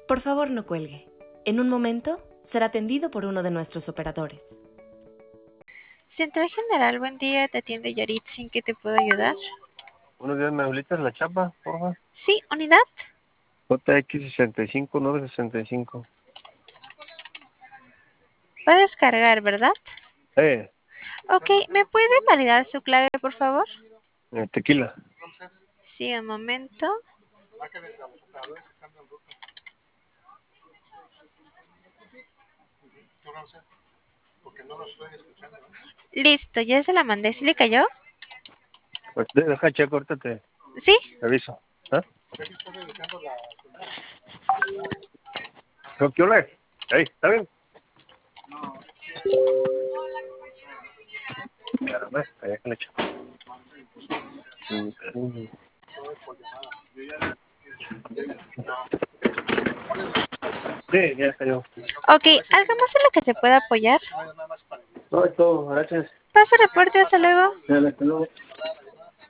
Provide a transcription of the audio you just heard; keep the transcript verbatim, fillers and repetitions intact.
Por favor, no cuelgue. En un momento será atendido por uno de nuestros operadores. Central General, buen día, te atiende Yaritza, ¿en qué te puedo ayudar? Buenos días, ¿me habilitas la chapa, por favor? Sí, unidad. J X sesenta y cinco nueve sesenta y cinco. Puedes cargar, ¿verdad? Eh, Ok, ¿me puede validar su clave, por favor? eh, tequila. Sí, un momento. Listo, ya se la mandé. ¿Sí le cayó? Pues de- deja checo, ahorita te ¿Sí? te aviso. ¿Ah? ¿Qué ole? Ey, ¿está bien? Espérame, allá que le echo. Mm, mm. Sí, ya cayó. Ok, ¿algo más en lo que te pueda apoyar? No, es todo, gracias. Paso reporte, hasta luego. Ya, hasta luego.